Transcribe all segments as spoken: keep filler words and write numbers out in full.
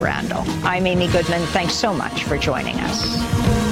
Randall. I'm Amy Goodman. Thanks so much for joining us.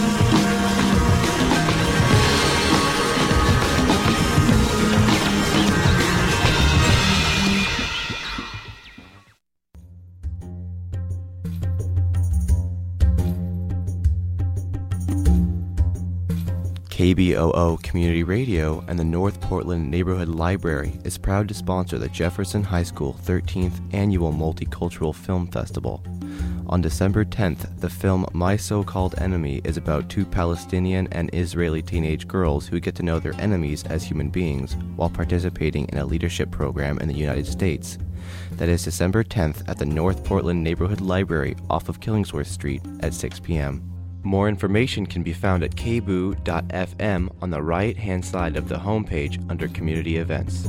K B O O Community Radio and the North Portland Neighborhood Library is proud to sponsor the Jefferson High School thirteenth Annual Multicultural Film Festival. On December tenth, the film My So-Called Enemy is about two Palestinian and Israeli teenage girls who get to know their enemies as human beings while participating in a leadership program in the United States. That is December tenth at the North Portland Neighborhood Library off of Killingsworth Street at six p.m. More information can be found at k b o o dot f m on the right-hand side of the homepage under Community Events.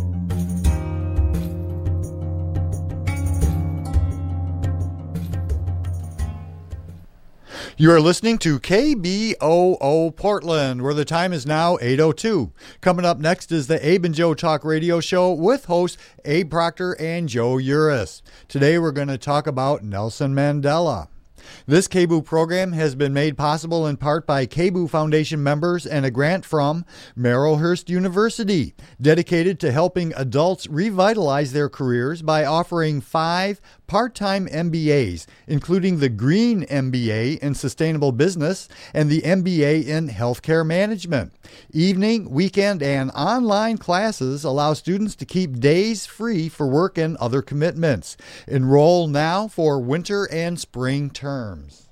You are listening to K B O O Portland, where the time is now eight oh two. Coming up next is the Abe and Joe Talk Radio Show with hosts Abe Proctor and Joe Uris. Today we're going to talk about Nelson Mandela. This K B O O program has been made possible in part by K B O O Foundation members and a grant from Marylhurst University, dedicated to helping adults revitalize their careers by offering five part-time M B As, including the Green M B A in Sustainable Business and the M B A in Healthcare Management. Evening, weekend, and online classes allow students to keep days free for work and other commitments. Enroll now for winter and spring terms.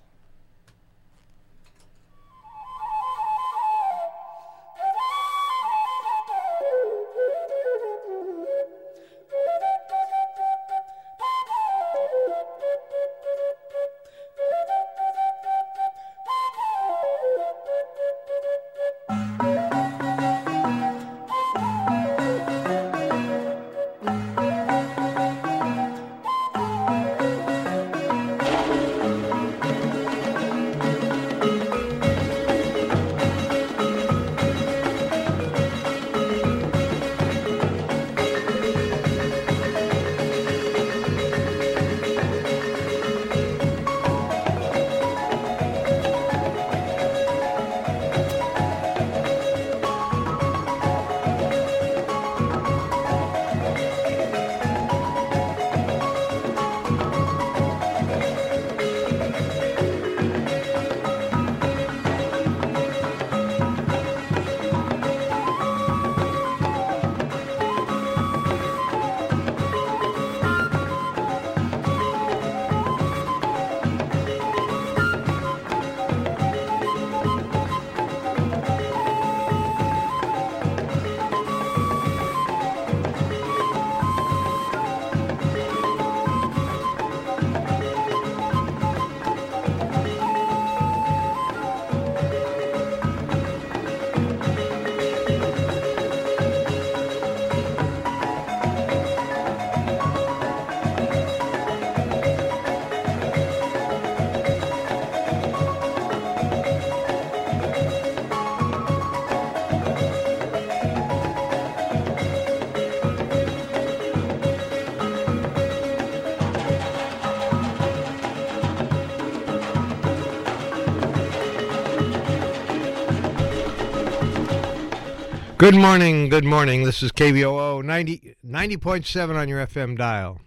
Good morning, good morning. This is K B O O ninety point seven on your F M dial.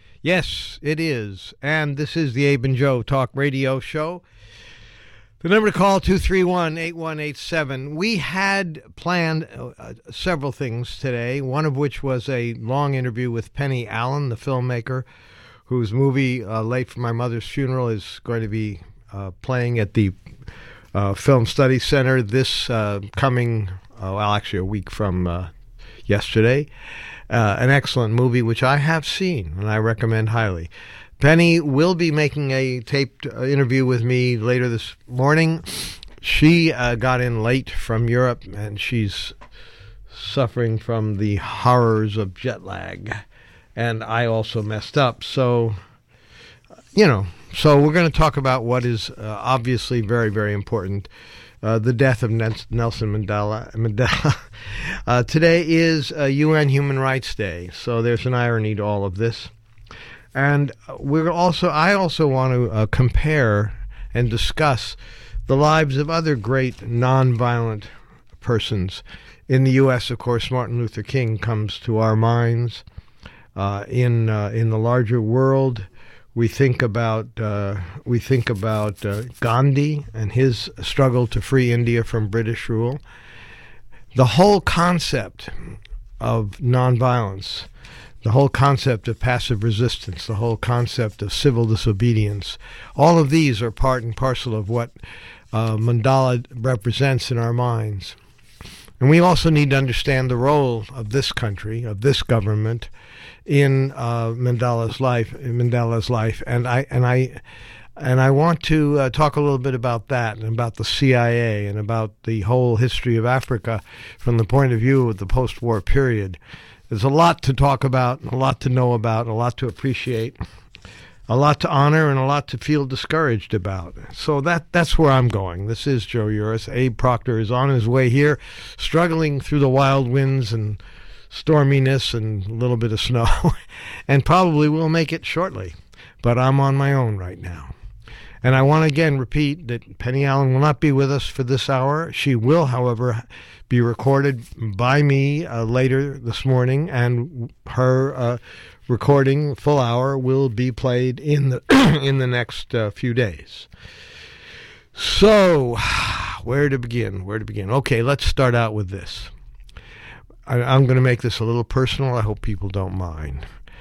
Yes, it is. And this is the Abe and Joe Talk Radio Show. The number to call, two three one, eight one eight seven. We had planned uh, several things today, one of which was a long interview with Penny Allen, the filmmaker, whose movie, uh, Late for My Mother's Funeral, is going to be uh, playing at the uh, Film Studies Center this uh, coming Uh, well, actually a week from uh, yesterday. Uh, an excellent movie, which I have seen, and I recommend highly. Penny will be making a taped uh, interview with me later this morning. She uh, got in late from Europe, and she's suffering from the horrors of jet lag. And I also messed up. So, you know, so we're going to talk about what is uh, obviously very, very important. Uh, the death of Nelson Mandela. Mandela. Uh, today is uh, U N Human Rights Day, so there's an irony to all of this. And we're also, I also want to uh, compare and discuss the lives of other great nonviolent persons. In the U S, of course, Martin Luther King comes to our minds. Uh, in uh, in the larger world, we think about uh, we think about uh, Gandhi and his struggle to free India from British rule. The whole concept of nonviolence, the whole concept of passive resistance, the whole concept of civil disobedience, all of these are part and parcel of what uh, Mandela represents in our minds. And we also need to understand the role of this country, of this government, in uh, Mandela's life. In Mandela's life, and I and I and I want to uh, talk a little bit about that, and about the C I A, and about the whole history of Africa from the point of view of the post-war period. There's a lot to talk about, a lot to know about, a lot to appreciate, a lot to honor, and a lot to feel discouraged about. So that that's where I'm going. This is Joe Uris. Abe Proctor is on his way here, struggling through the wild winds and storminess and a little bit of snow, and probably will make it shortly. But I'm on my own right now. And I want to again repeat that Penny Allen will not be with us for this hour. She will, however, be recorded by me uh, later this morning, and her uh, recording, full hour, will be played in the in the next uh, few days. So, where to begin? Where to begin? Okay, let's start out with this. I, I'm going to make this a little personal. I hope people don't mind.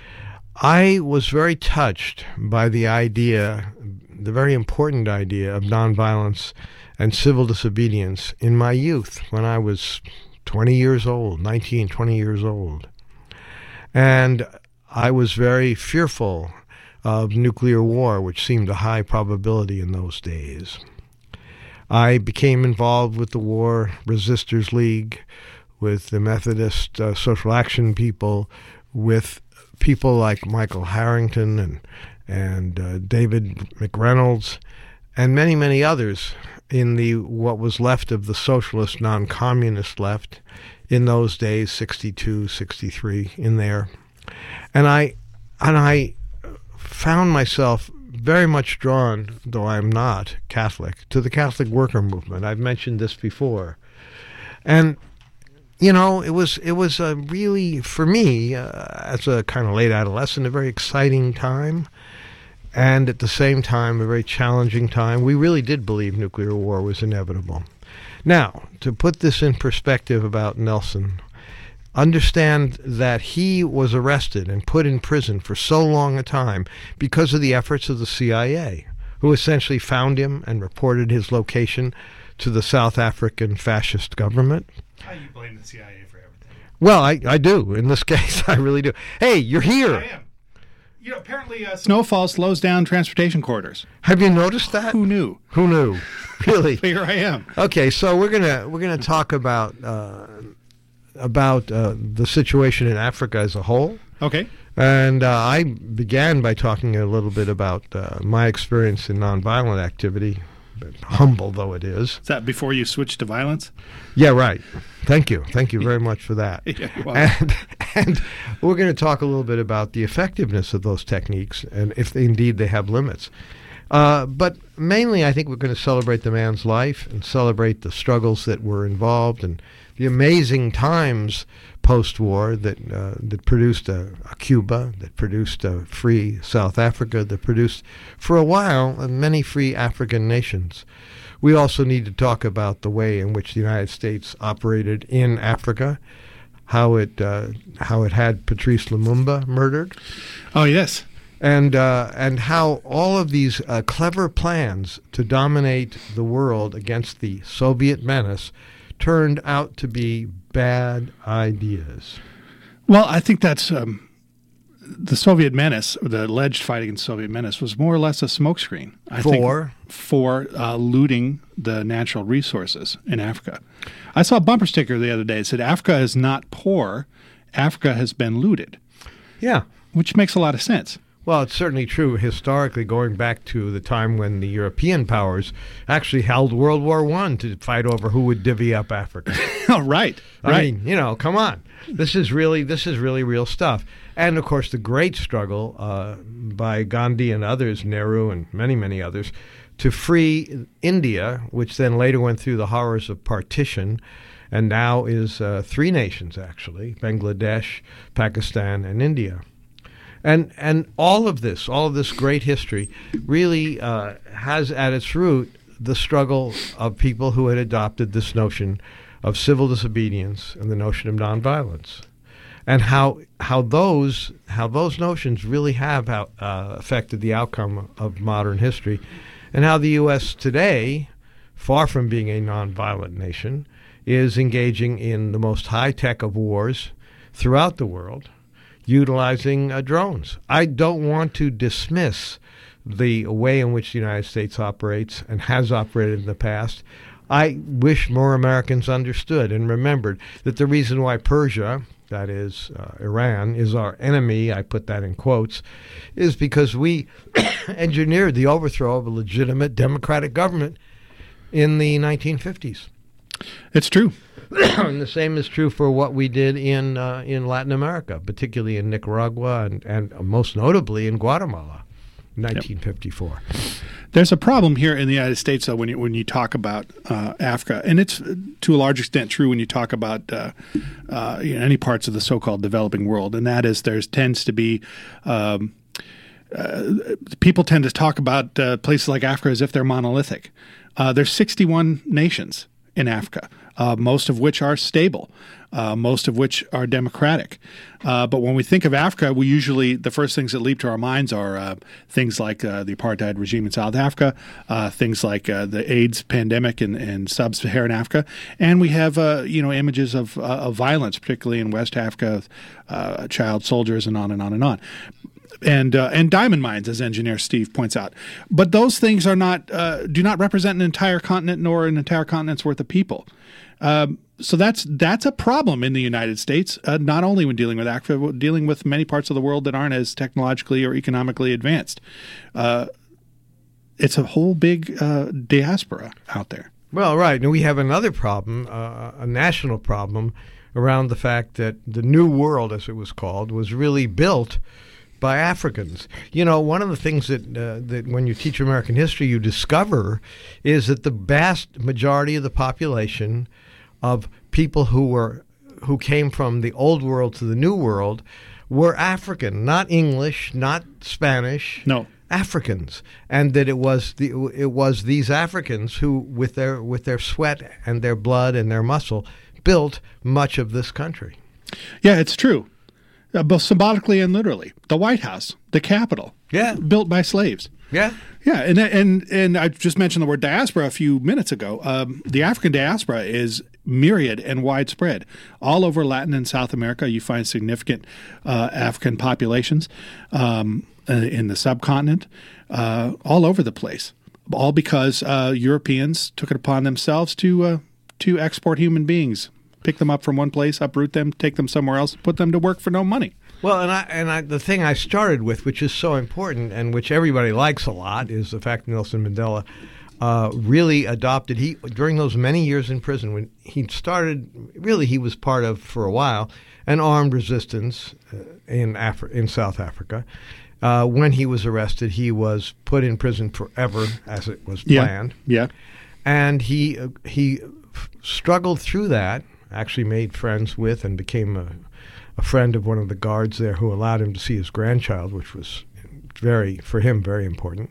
I was very touched by the idea, the very important idea of nonviolence and civil disobedience in my youth when I was twenty years old, nineteen, twenty years old. And I was very fearful of nuclear war, which seemed a high probability in those days. I became involved with the War Resisters League, with the Methodist uh, Social Action people, with people like Michael Harrington and and uh, David McReynolds, and many, many others in the what was left of the socialist, non-communist left in those days, sixty-two, sixty-three, in there. And I and I found myself very much drawn, though I'm not Catholic, to the Catholic worker movement. I've mentioned this before. And you know, it was it was a really, for me, uh, as a kind of late adolescent, a very exciting time, and at the same time, a very challenging time. We really did believe nuclear war was inevitable. Now, to put this in perspective about Nelson, understand that he was arrested and put in prison for so long a time because of the efforts of the C I A, who essentially found him and reported his location to the South African fascist government. How you blame the C I A for everything? Well, I, I do. In this case, I really do. Hey, you're here. I am. You know, apparently uh, snowfall slows down transportation corridors. Have you noticed that? Who knew? Who knew? Really? Here I am. Okay, so we're gonna we're gonna talk about uh, about uh, the situation in Africa as a whole. Okay. And uh, I began by talking a little bit about uh, my experience in nonviolent activity, humble though it is. Is that before you switched to violence? Yeah, right. Thank you. Thank you very much for that. Yeah, well. and, and we're going to talk a little bit about the effectiveness of those techniques and if they, indeed they have limits. Uh, but mainly I think we're going to celebrate the man's life and celebrate the struggles that were involved and the amazing times post-war that uh, that produced a, a Cuba, that produced a free South Africa, that produced, for a while, uh, many free African nations. We also need to talk about the way in which the United States operated in Africa, how it uh, how it had Patrice Lumumba murdered. Oh, yes. And uh, and how all of these uh, clever plans to dominate the world against the Soviet menace turned out to be bad ideas. Well, I think that's um, the Soviet menace, or the alleged fight against Soviet menace, was more or less a smokescreen. I For? think for uh, looting the natural resources in Africa. I saw a bumper sticker the other day that said, "Africa is not poor, Africa has been looted." Yeah. Which makes a lot of sense. Well, it's certainly true historically, going back to the time when the European powers actually held World War One to fight over who would divvy up Africa. Oh, right, I right. mean, you know, come on. This is really this is really real stuff. And, of course, the great struggle uh, by Gandhi and others, Nehru and many, many others, to free India, which then later went through the horrors of partition, and now is uh, three nations, actually, Bangladesh, Pakistan, and India. And and all of this, all of this great history really uh, has at its root the struggle of people who had adopted this notion of civil disobedience and the notion of nonviolence, and how how those how those notions really have uh, affected the outcome of modern history, and how the U S today, far from being a nonviolent nation, is engaging in the most high-tech of wars throughout the world, utilizing uh, drones. I don't want to dismiss the way in which the United States operates and has operated in the past. I wish more Americans understood and remembered that the reason why Persia, that is uh, Iran, is our enemy, I put that in quotes, is because we engineered the overthrow of a legitimate democratic government in the nineteen fifties. It's true. And the same is true for what we did in uh, in Latin America, particularly in Nicaragua and, and most notably in Guatemala, nineteen fifty-four. Yep. There's a problem here in the United States, though, when you when you talk about uh, Africa, and it's to a large extent true when you talk about uh, uh, you know, any parts of the so-called developing world, and that is there tends to be um, uh, people tend to talk about uh, places like Africa as if they're monolithic. Uh, there's sixty-one nations in Africa, uh, most of which are stable, uh, most of which are democratic. Uh, but when we think of Africa, we usually, the first things that leap to our minds are uh, things like uh, the apartheid regime in South Africa, uh, things like uh, the AIDS pandemic in, in sub-Saharan Africa, and we have, uh, you know, images of, uh, of violence, particularly in West Africa, uh, child soldiers, and on and on and on. And uh, and diamond mines, as engineer Steve points out, but those things are not uh, do not represent an entire continent nor an entire continent's worth of people. Um, so that's that's a problem in the United States, uh, not only when dealing with Africa, but dealing with many parts of the world that aren't as technologically or economically advanced. Uh, it's a whole big uh, diaspora out there. Well, right, and we have another problem, uh, a national problem, around the fact that the New World, as it was called, was really built by Africans. You know, one of the things that uh, that when you teach American history you discover is that the vast majority of the population of people who were who came from the old world to the new world were African, not English, not Spanish. No. Africans, and that it was the it was these Africans who, with their with their sweat and their blood and their muscle, built much of this country. Yeah, it's true. Uh, both symbolically and literally. The White House, the Capitol, yeah, built by slaves. Yeah, yeah, and and and I just mentioned the word diaspora a few minutes ago. Um, the African diaspora is myriad and widespread. All over Latin and South America, you find significant uh, African populations um, uh, in the subcontinent, uh, all over the place. All because uh, Europeans took it upon themselves to uh, to export human beings. Pick them up from one place, uproot them, take them somewhere else, put them to work for no money. Well, and I and I, the thing I started with, which is so important and which everybody likes a lot, is the fact that Nelson Mandela uh, really adopted, he during those many years in prison, when he started, really he was part of, for a while, an armed resistance uh, in Afri- in South Africa. Uh, when he was arrested, he was put in prison forever, as it was planned. Yeah, yeah. And he uh, he f- struggled through that, actually made friends with and became a, a friend of one of the guards there who allowed him to see his grandchild, which was very, for him, very important.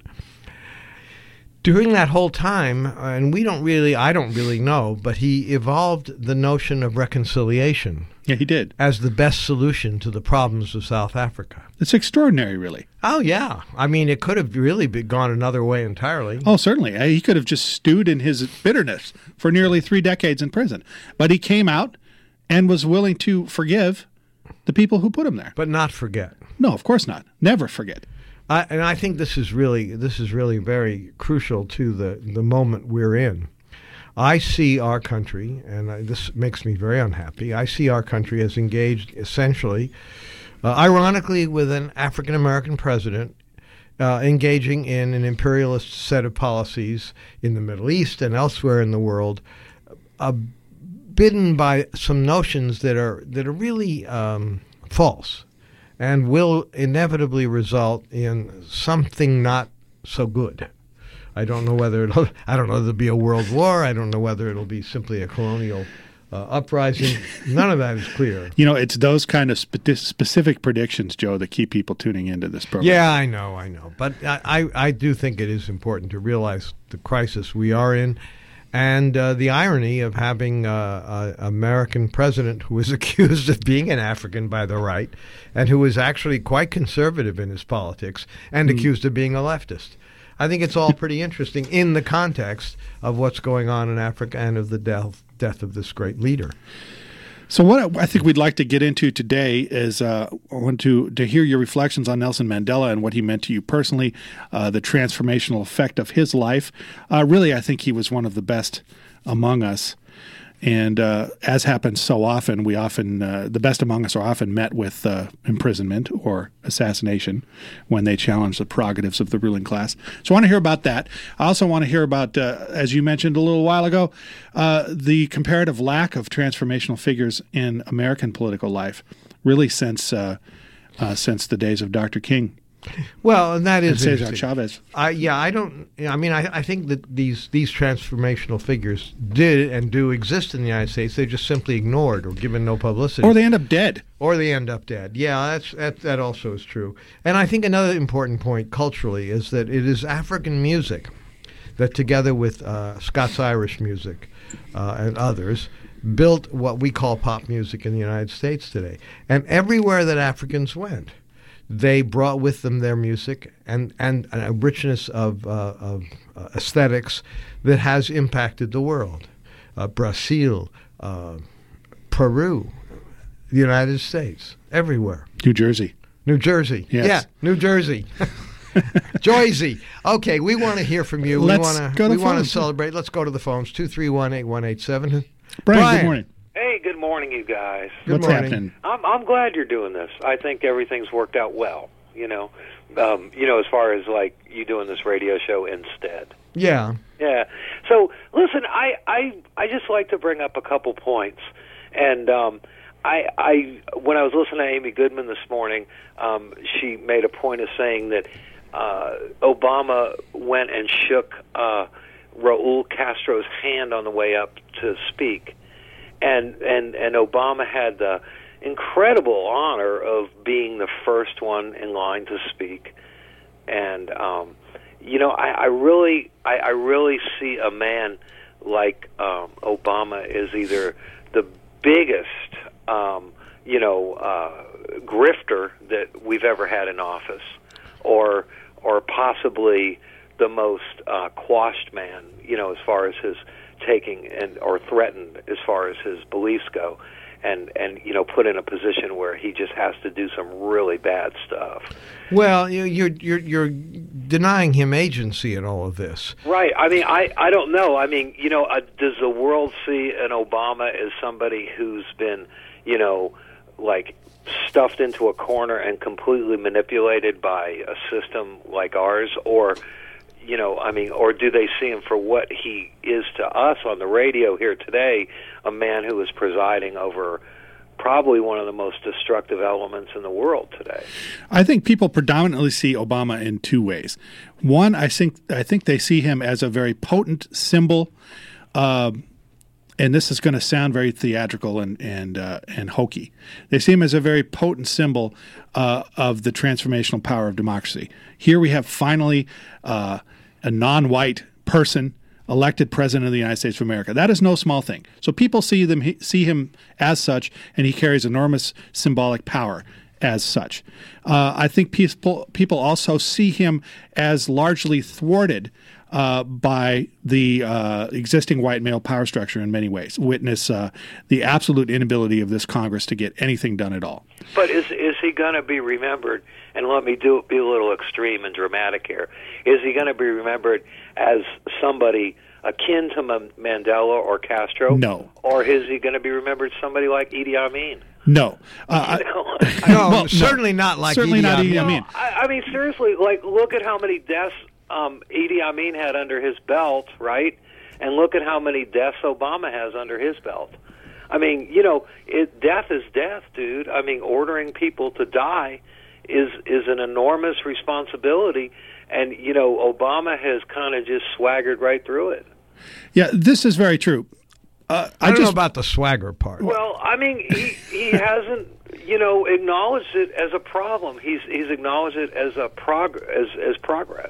During that whole time, and we don't really, I don't really know, but he evolved the notion of reconciliation. Yeah, he did. As the best solution to the problems of South Africa. It's extraordinary, really. Oh, yeah. I mean, it could have really been gone another way entirely. Oh, certainly. He could have just stewed in his bitterness for nearly three decades in prison. But he came out and was willing to forgive the people who put him there. But not forget. No, of course not. Never forget. I, and I think this is really this is really very crucial to the, the moment we're in. I see our country, and I, this makes me very unhappy, I see our country as engaged essentially, uh, ironically, with an African-American president uh, engaging in an imperialist set of policies in the Middle East and elsewhere in the world, uh, bidden by some notions that are that are really um, false and will inevitably result in something not so good. I don't know whether it'll, I don't know there'll be a world war. I don't know whether it'll be simply a colonial uh, uprising. None of that is clear. You know, it's those kind of spe- specific predictions, Joe, that keep people tuning into this program. Yeah, I know, I know. But I, I, I do think it is important to realize the crisis we are in and uh, the irony of having uh, an American president who is accused of being an African by the right and who is actually quite conservative in his politics and mm. accused of being a leftist. I think it's all pretty interesting in the context of what's going on in Africa and of the death, death of this great leader. So what I think we'd like to get into today is uh, I want to, to hear your reflections on Nelson Mandela and what he meant to you personally, uh, the transformational effect of his life. Uh, really, I think he was one of the best among us. And uh, as happens so often, we often uh, the best among us are often met with uh, imprisonment or assassination when they challenge the prerogatives of the ruling class. So I want to hear about that. I also want to hear about, uh, as you mentioned a little while ago, uh, the comparative lack of transformational figures in American political life, really since uh, uh, since the days of Doctor King. Well, and that is and Cesar Chavez. I, yeah, I don't. I mean, I, I think that these these transformational figures did and do exist in the United States. They're just simply ignored or given no publicity, or they end up dead, or they end up dead. Yeah, that's that. That also is true. And I think another important point culturally is that it is African music that, together with uh, Scots-Irish music uh, and others, built what we call pop music in the United States today. And everywhere that Africans went, they brought with them their music and, and a richness of, uh, of uh, aesthetics that has impacted the world. Uh, Brazil, uh, Peru, the United States, everywhere. New Jersey. New Jersey. Yes. Yeah, New Jersey. Jersey. Okay, we want to hear from you. Let's we want go to to we want to phones. celebrate. Let's go to the phones. two three one, eight one eight seven. Brian, Brian, good morning. Hey, good morning, you guys. Good What's morning. happening? I'm I'm glad you're doing this. I think everything's worked out well. You know, um, you know, as far as like you doing this radio show instead. Yeah. Yeah. So listen, I I I just like to bring up a couple points, and um, I I when I was listening to Amy Goodman this morning, um, she made a point of saying that uh, Obama went and shook uh, Raul Castro's hand on the way up to speak. And, and and Obama had the incredible honor of being the first one in line to speak. And um, you know, I, I really, I, I really see a man like um, Obama is either the biggest, um, you know, uh, grifter that we've ever had in office, or or possibly the most uh, quashed man, you know, as far as his taking and or threatened as far as his beliefs go, and and you know, put in a position where he just has to do some really bad stuff. Well, you- you're you're you're denying him agency in all of this. Right. I mean, I, I don't know. I mean, you know, uh, does the world see an Obama as somebody who's been, you know, like stuffed into a corner and completely manipulated by a system like ours, or you know, I mean, or do they see him for what he is to us on the radio here today, a man who is presiding over probably one of the most destructive elements in the world today? I think people predominantly see Obama in two ways. One, I think I think they see him as a very potent symbol, uh, and this is going to sound very theatrical and and uh, and hokey. They see him as a very potent symbol uh, of the transformational power of democracy. Here we have finally uh, a non-white person elected president of the United States of America. That is no small thing. So people see them he, see him as such, and he carries enormous symbolic power as such. Uh, I think people people also see him as largely thwarted uh, by the uh, existing white male power structure in many ways. Witness uh, the absolute inability of this Congress to get anything done at all. But is is he going to be remembered? And let me do be a little extreme and dramatic here. Is he going to be remembered as somebody akin to M- Mandela or Castro? No. Or is he going to be remembered as somebody like Idi Amin? No. Uh, You know? I- No, well, certainly not like certainly Idi not Amin. Idi No, Amin. I, I mean, seriously, like, look at how many deaths um, Idi Amin had under his belt, right? And look at how many deaths Obama has under his belt. I mean, you know, it, death is death, dude. I mean, ordering people to die is is an enormous responsibility, and you know, Obama has kind of just swaggered right through it. Yeah, this is very true. Uh, I, I don't just, know about the swagger part. Well, I mean, he he hasn't, you know, acknowledged it as a problem. He's he's acknowledged it as a prog as as progress.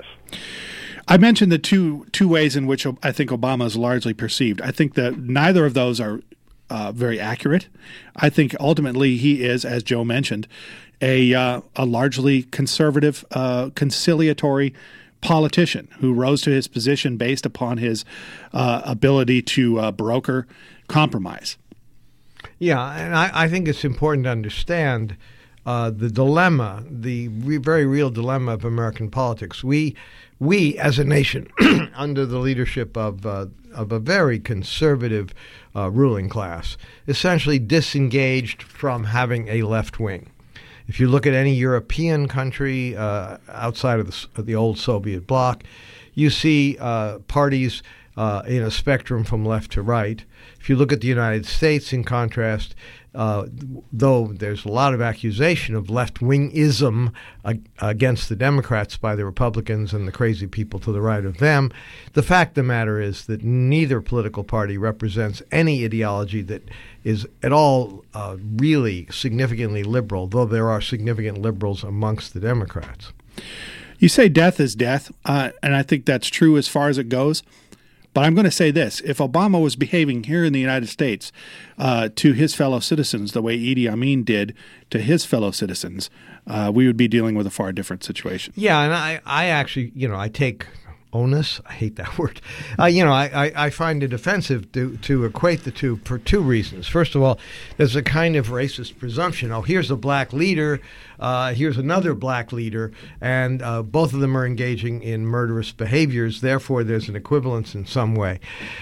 I mentioned the two two ways in which I think Obama is largely perceived. I think that neither of those are uh, very accurate. I think ultimately he is, as Joe mentioned, a uh, a largely conservative, uh, conciliatory politician who rose to his position based upon his uh, ability to uh, broker compromise. Yeah, and I, I think it's important to understand uh, the dilemma, the re- very real dilemma of American politics. We, we as a nation, under the leadership of uh, of a very conservative uh, ruling class, essentially disengaged from having a left wing. If you look at any European country uh, outside of the, of the old Soviet bloc, you see uh, parties uh, in a spectrum from left to right. If you look at the United States, in contrast, uh, though there's a lot of accusation of left-wingism ag- against the Democrats by the Republicans and the crazy people to the right of them, the fact of the matter is that neither political party represents any ideology that is at all uh, really significantly liberal, though there are significant liberals amongst the Democrats. You say death is death, uh, and I think that's true as far as it goes. But I'm going to say this. If Obama was behaving here in the United States uh, to his fellow citizens the way Idi Amin did to his fellow citizens, uh, we would be dealing with a far different situation. Yeah, and I, I actually, you know, I take onus. I hate that word. Uh, you know, I, I, I find it offensive to, to equate the two for two reasons. First of all, there's a kind of racist presumption. Oh, here's a black leader. Uh, here's another black leader, and uh, both of them are engaging in murderous behaviors. Therefore, there's an equivalence in some way.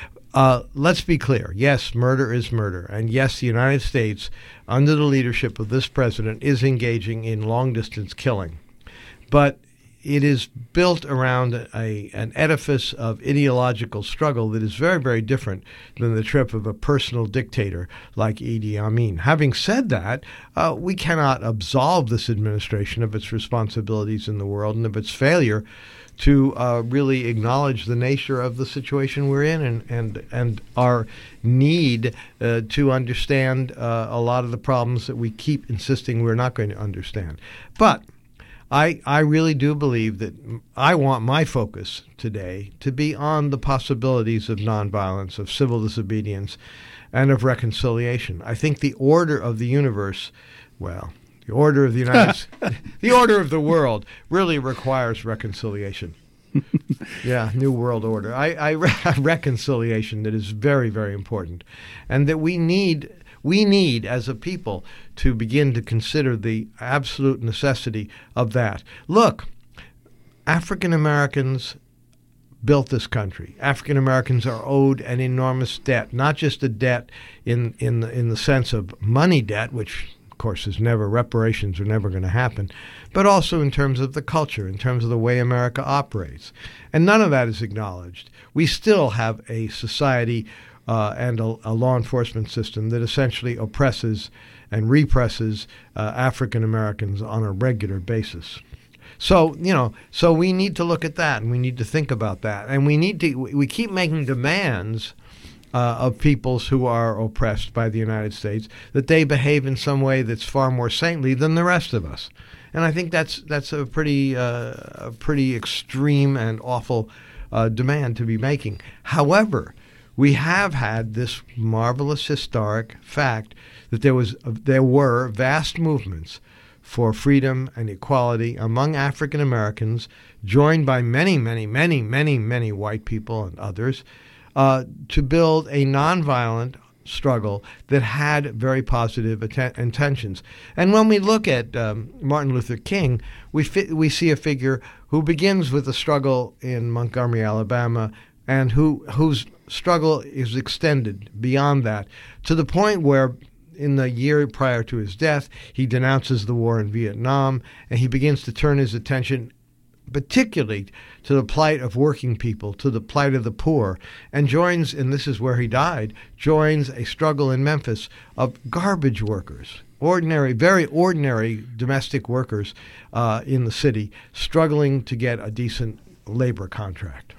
Uh, let's be clear. Yes, murder is murder. And yes, the United States, under the leadership of this president, is engaging in long-distance killing. But it is built around a, an edifice of ideological struggle that is very, very different than the trip of a personal dictator like Idi Amin. Having said that, uh, we cannot absolve this administration of its responsibilities in the world and of its failure to uh, really acknowledge the nature of the situation we're in and and, and our need uh, to understand uh, a lot of the problems that we keep insisting we're not going to understand. But I, I really do believe that I want my focus today to be on the possibilities of nonviolence, of civil disobedience, and of reconciliation. I think the order of the universe, well, the order of the United States, the order of the world really requires reconciliation. Yeah, new world order. I, I re- reconciliation that is very, very important, and that we need. We need, as a people, to begin to consider the absolute necessity of that. Look, African Americans built this country. African Americans are owed an enormous debt, not just a debt in in the, in the sense of money debt, which, of course, is never, reparations are never going to happen, but also in terms of the culture, in terms of the way America operates. And none of that is acknowledged. We still have a society Uh, and a, a law enforcement system that essentially oppresses and represses uh, African Americans on a regular basis. So, you know, so we need to look at that, and we need to think about that. And we need to, we keep making demands uh, of peoples who are oppressed by the United States that they behave in some way that's far more saintly than the rest of us. And I think that's that's a pretty, uh, a pretty extreme and awful uh, demand to be making. However, we have had this marvelous historic fact that there was there were vast movements for freedom and equality among African Americans, joined by many, many, many, many, many white people and others, uh, to build a nonviolent struggle that had very positive atten- intentions. And when we look at um, Martin Luther King, we fi- we see a figure who begins with a struggle in Montgomery, Alabama, and who whose struggle is extended beyond that to the point where in the year prior to his death, he denounces the war in Vietnam, and he begins to turn his attention particularly to the plight of working people, to the plight of the poor, and joins, and this is where he died, joins a struggle in Memphis of garbage workers, ordinary, very ordinary domestic workers uh, in the city, struggling to get a decent labor contract.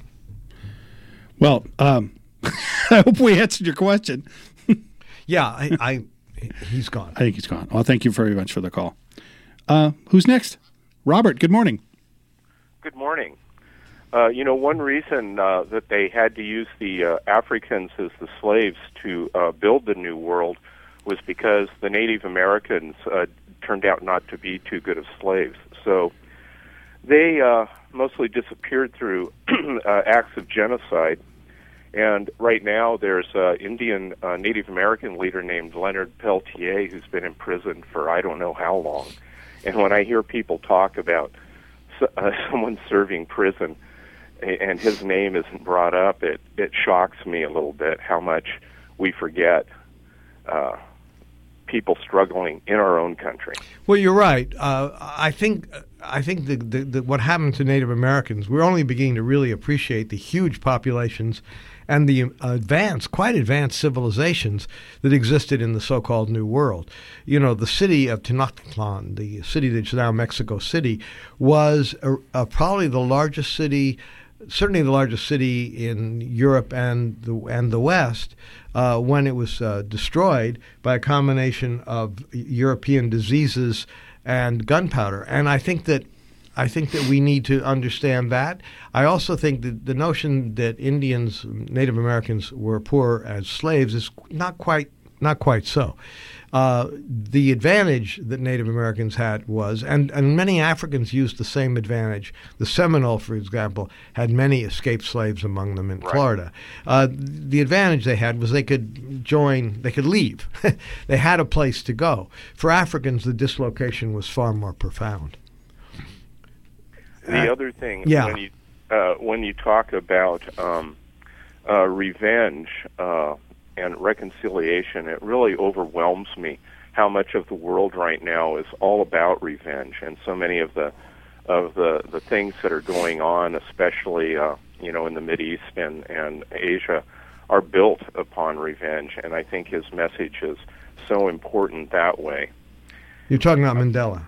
Well, um, I hope we answered your question. Yeah, I, I he's gone. I think he's gone. Well, thank you very much for the call. Uh, who's next? Robert, good morning. Good morning. Uh, you know, one reason uh, that they had to use the uh, Africans as the slaves to uh, build the New World was because the Native Americans uh, turned out not to be too good of slaves. So they uh, mostly disappeared through uh, acts of genocide. And right now there's an Indian uh, Native American leader named Leonard Peltier who's been imprisoned for I don't know how long. And when I hear people talk about uh, someone serving prison and his name isn't brought up, it, it shocks me a little bit how much we forget uh, people struggling in our own country. Well, you're right. Uh, I think I think the, the, the, what happened to Native Americans, we're only beginning to really appreciate the huge populations and the advanced, quite advanced civilizations that existed in the so-called New World. You know, the city of Tenochtitlan, the city that's now Mexico City, was uh, uh, probably the largest city, certainly the largest city in Europe and the, and the West, uh, when it was uh, destroyed by a combination of European diseases and gunpowder. And I think that I think that we need to understand that. I also think that the notion that Indians, Native Americans, were poor as slaves is not quite not quite so. Uh, the advantage that Native Americans had was, and, and many Africans used the same advantage. The Seminole, for example, had many escaped slaves among them in right. Florida. Uh, the advantage they had was they could join, they could leave. They had a place to go. For Africans, the dislocation was far more profound. The uh, other thing, yeah. when you uh, when you talk about um, uh, revenge uh, and reconciliation, it really overwhelms me how much of the world right now is all about revenge, and so many of the of the, the things that are going on, especially uh, you know in the Mideast and and Asia, are built upon revenge. And I think his message is so important that way. You're talking about Mandela.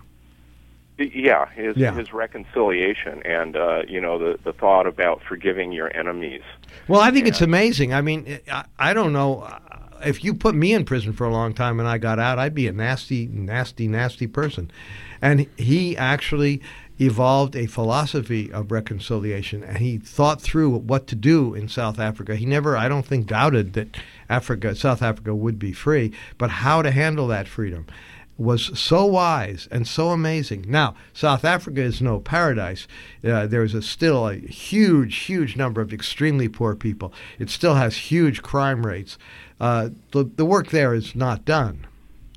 Yeah, his yeah. his reconciliation and uh, you know the the thought about forgiving your enemies. Well, I think and, it's amazing. I mean, I, I don't know if you put me in prison for a long time and I got out, I'd be a nasty, nasty, nasty person. And he actually evolved a philosophy of reconciliation, and he thought through what to do in South Africa. He never, I don't think, doubted that Africa, South Africa would be free, but how to handle that freedom was so wise and so amazing. Now, South Africa is no paradise. Uh, there's a still a huge, huge number of extremely poor people. It still has huge crime rates. Uh, the, the work there is not done.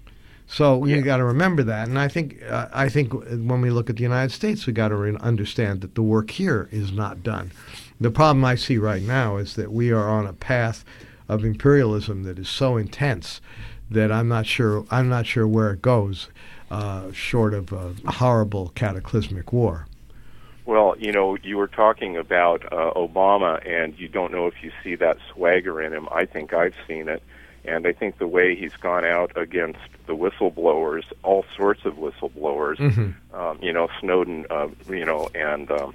So yeah. you got to remember that. And I think uh, I think when we look at the United States, we got to re- understand that the work here is not done. The problem I see right now is that we are on a path of imperialism that is so intense that I'm not sure I'm not sure where it goes, uh, short of a horrible cataclysmic war. Well, you know, you were talking about uh, Obama, and you don't know if you see that swagger in him. I think I've seen it, and I think the way he's gone out against the whistleblowers, all sorts of whistleblowers, mm-hmm. um, you know, Snowden, uh, you know, and um,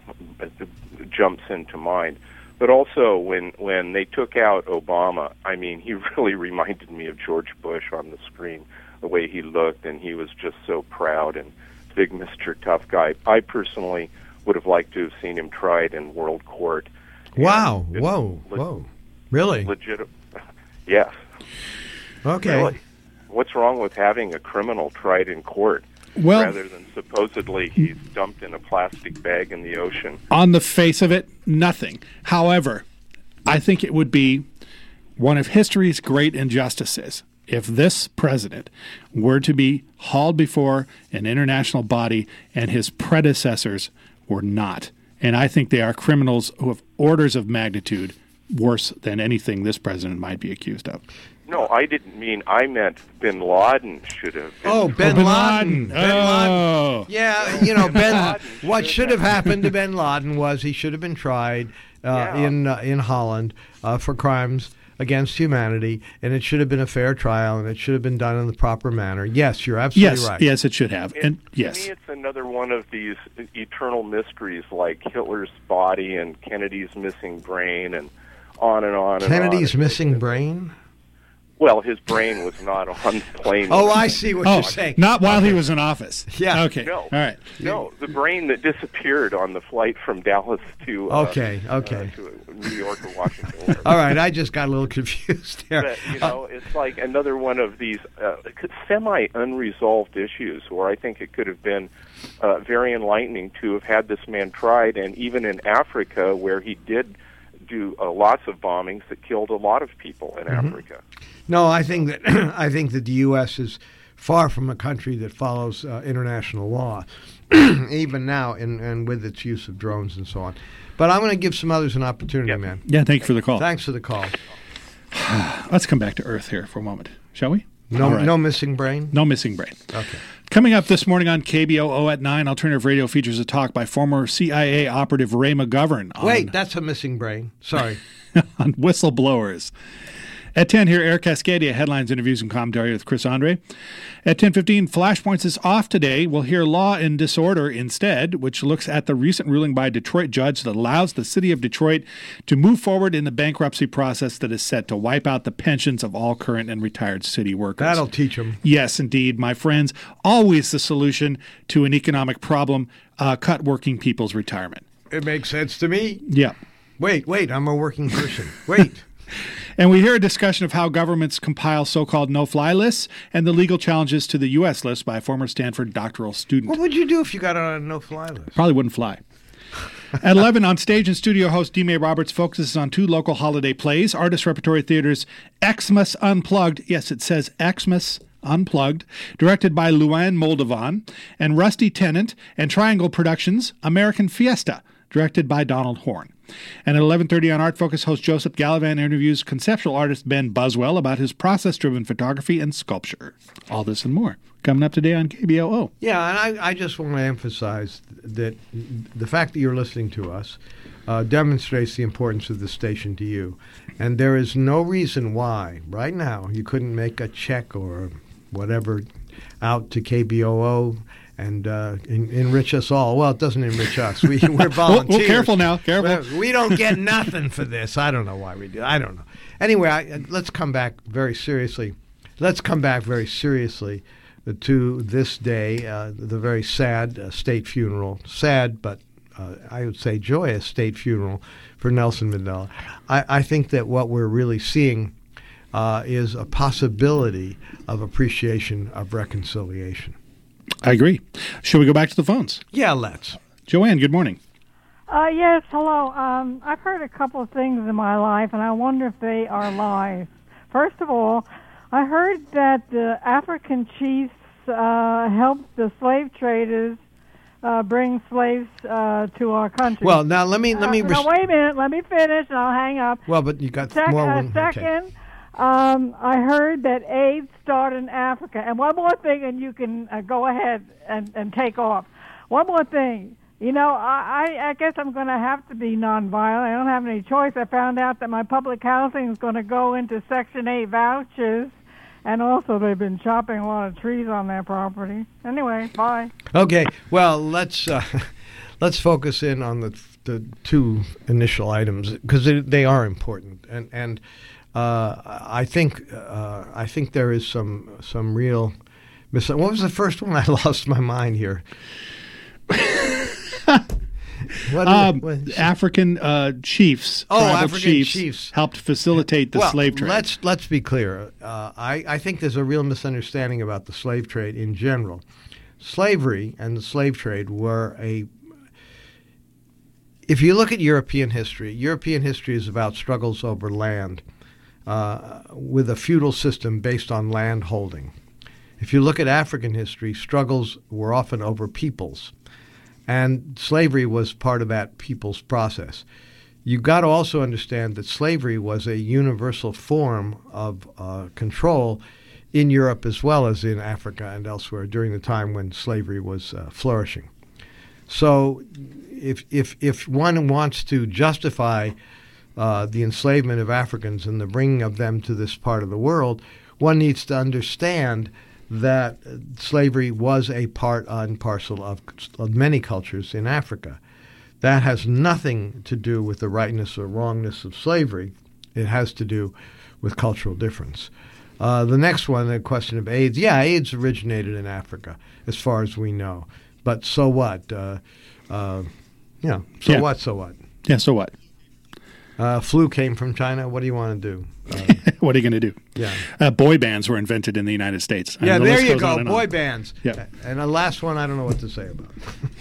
jumps into mind. But also, when when they took out Obama, I mean, he really reminded me of George Bush on the screen, the way he looked, and he was just so proud and big Mister Tough Guy. I personally would have liked to have seen him tried in world court. Wow! Whoa! Le- whoa! Really? Legit? Yes. Okay. Really. What's wrong with having a criminal tried in court? Well, rather than supposedly he's dumped in a plastic bag in the ocean. On the face of it, nothing. However, I think it would be one of history's great injustices if this president were to be hauled before an international body and his predecessors were not. And I think they are criminals who have orders of magnitude worse than anything this president might be accused of. No, I didn't mean. I meant Bin Laden should have been. Oh, Bin, Oh, Bin Laden. Laden. Bin Laden. Oh. Yeah, you know, Ben. Laden what should should have have- happened to Bin Laden was he should have been tried uh, Yeah. in uh, in Holland uh, for crimes against humanity, and it should have been a fair trial, and it should have been done in the proper manner. Yes, you're absolutely Yes, right. yes, it should have. It- And to yes, me, it's another one of these eternal mysteries, like Hitler's body and Kennedy's missing brain, and on and on. Kennedy's and on. missing brain. Well, his brain was not on the plane. Oh, I see what oh, you're saying. not while he was in office. Yeah. Okay. No. All right. No, the brain that disappeared on the flight from Dallas to uh, Okay, okay. uh, to New York or Washington. Or All right, I just got a little confused there. But, you know, it's like another one of these uh, semi-unresolved issues where I think it could have been uh, very enlightening to have had this man tried, and even in Africa where he did do uh, lots of bombings that killed a lot of people in Mm-hmm. Africa. No, I think that I think that the U S is far from a country that follows uh, international law, even now, and and with its use of drones and so on. But I'm going to give some others an opportunity, Yep. man. Yeah, thank you for the call. Thanks for the call. Let's come back to Earth here for a moment, shall we? No, All right. no missing brain. No missing brain. Okay. Coming up this morning on K B O O at nine, Alternative Radio features a talk by former C I A operative Ray McGovern on, Wait, that's a missing brain. Sorry. on whistleblowers. At ten here, Eric Cascadia, headlines, interviews, and commentary with Chris Andre. At ten fifteen, Flashpoints is off today. We'll hear Law and Disorder instead, which looks at the recent ruling by a Detroit judge that allows the city of Detroit to move forward in the bankruptcy process that is set to wipe out the pensions of all current and retired city workers. That'll teach them. Yes, indeed, my friends. Always the solution to an economic problem, uh, cut working people's retirement. It makes sense to me. Yeah. Wait, wait, I'm a working person. Wait. And we hear a discussion of how governments compile so-called no-fly lists and the legal challenges to the U S list by a former Stanford doctoral student. What would you do if you got on a no-fly list? Probably wouldn't fly. At eleven, on stage and studio host D. May Roberts focuses on two local holiday plays, Artist Repertory Theater's Xmas Unplugged. Yes, it says Xmas Unplugged, directed by Luann Moldovan, and Rusty Tennant, and Triangle Productions' American Fiesta, directed by Donald Horn. And at eleven thirty on Art Focus, host Joseph Gallivan interviews conceptual artist Ben Buswell about his process-driven photography and sculpture. All this and more coming up today on K B O O. Yeah, and I, I just want to emphasize that the fact that you're listening to us uh, demonstrates the importance of the station to you. And there is no reason why, right now, you couldn't make a check or whatever out to K B O O and uh, en- enrich us all. Well, it doesn't enrich us. We, we're volunteers. Well, careful now, careful. We we don't get nothing for this. I don't know why we do. I don't know. Anyway, I, let's come back very seriously. Let's come back very seriously to this day, uh, the very sad uh, state funeral. Sad, but uh, I would say joyous state funeral for Nelson Mandela. I, I think that what we're really seeing uh, is a possibility of appreciation of reconciliation. I agree. Should we go back to the phones? Yeah, let's. Joanne, good morning. Uh, yes, hello. Um, I've heard a couple of things in my life, and I wonder if they are lies. First of all, I heard that the African chiefs uh, helped the slave traders uh, bring slaves uh, to our country. Well, now let me let me. Uh, res- no, wait a minute. Let me finish, and I'll hang up. Well, but you got Sec- more. uh, One. Okay. second, um, I heard that AIDS started in Africa. And one more thing, and you can uh, go ahead and, and take off. One more thing. You know, I, I, I guess I'm going to have to be nonviolent. I don't have any choice. I found out that my public housing is going to go into Section eight vouchers, and also they've been chopping a lot of trees on their property. Anyway, bye. Okay. Well, let's uh, let's focus in on the the two initial items because they, they are important, and and uh, I think uh, I think there is some some real. Mis- what was the first one? I lost my mind here. What Um, is- what- African uh, chiefs, Oh, tribal African chiefs, chiefs. helped facilitate the well, slave trade. Let's let's be clear. Uh, I I think there's a real misunderstanding about the slave trade in general. Slavery and the slave trade were a. If you look at European history, European history is about struggles over land, uh, with a feudal system based on land holding. If you look at African history, struggles were often over peoples. And slavery was part of that people's process. you've got to also understand that slavery was a universal form of uh, control in Europe as well as in Africa and elsewhere during the time when slavery was uh, flourishing. So if, if, if one wants to justify uh, the enslavement of Africans and the bringing of them to this part of the world, one needs to understand that slavery was a part and parcel of, of many cultures in Africa. That has nothing to do with the rightness or wrongness of slavery. It has to do with cultural difference. Uh, the next one, the question of AIDS. Yeah, AIDS originated in Africa, as far as we know. But so what? Uh, uh, yeah, so yeah. what, so what? Yeah, so what? Uh, flu came from China. What do you want to do? Uh, what are you going to do? Yeah. Uh, boy bands were invented in the United States. Yeah, the there list you goes go, on and boy on. bands. Yeah. And the last one, I don't know what to say about.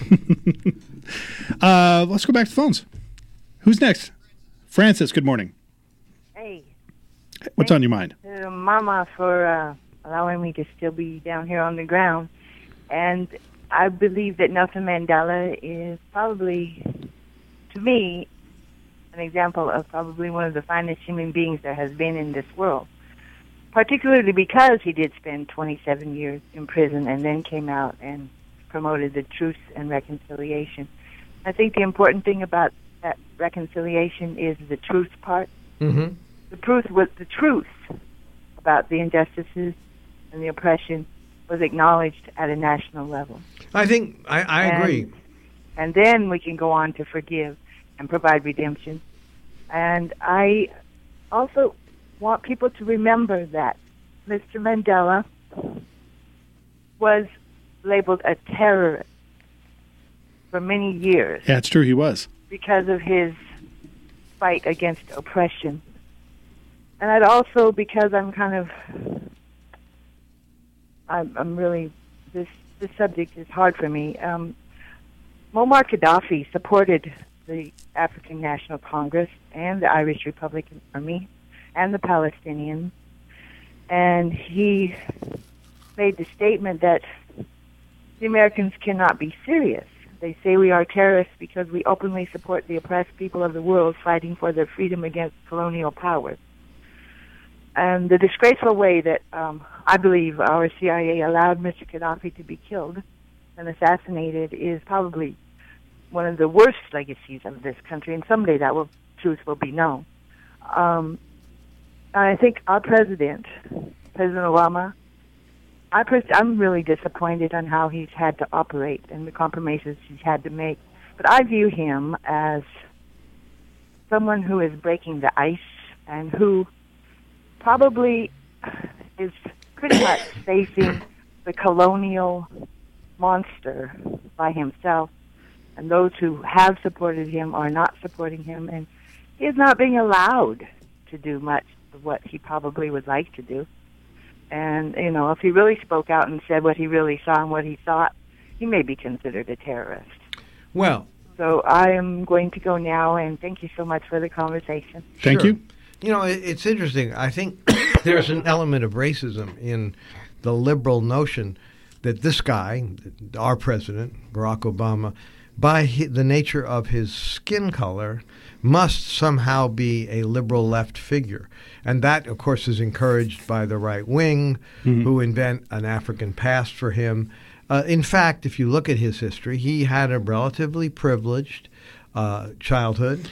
uh, let's go back to the phones. Who's next? Francis, good morning. Hey. What's on your mind? To Mama for uh, allowing me to still be down here on the ground. And I believe that Nelson Mandela is probably, to me, an example of probably one of the finest human beings there has been in this world, particularly because he did spend twenty-seven years in prison and then came out and promoted the truth and reconciliation. I think the important thing about that reconciliation is the truth part. Mm-hmm. The truth was the truth about the injustices and the oppression was acknowledged at a national level. I think I, I and, agree. And then we can go on to forgive and provide redemption. And I also want people to remember that Mister Mandela was labeled a terrorist for many years. Yeah, it's true, he was. Because of his fight against oppression. And I'd also, because I'm kind of, I'm, I'm really, this, this subject is hard for me. Um, Muammar Gaddafi supported the African National Congress and the Irish Republican Army and the Palestinians. And he made the statement that the Americans cannot be serious. They say we are terrorists because we openly support the oppressed people of the world fighting for their freedom against colonial powers. And the disgraceful way that um, I believe our C I A allowed Mister Gaddafi to be killed and assassinated is probably one of the worst legacies of this country, and someday that will, truth will be known. Um, I think our president, President Obama, I pers- I'm really disappointed on how he's had to operate and the compromises he's had to make. But I view him as someone who is breaking the ice and who probably is pretty much facing the colonial monster by himself. And those who have supported him are not supporting him, and he is not being allowed to do much of what he probably would like to do. And, you know, if he really spoke out and said what he really saw and what he thought, he may be considered a terrorist. Well, so I am going to go now, and thank you so much for the conversation. Thank sure. you. You know, it, it's interesting. I think there's an element of racism in the liberal notion that this guy, our president, Barack Obama, by hi- the nature of his skin color, must somehow be a liberal left figure. And that, of course, is encouraged by the right wing, mm-hmm. who invent an African past for him. Uh, in fact, if you look at his history, he had a relatively privileged uh, childhood.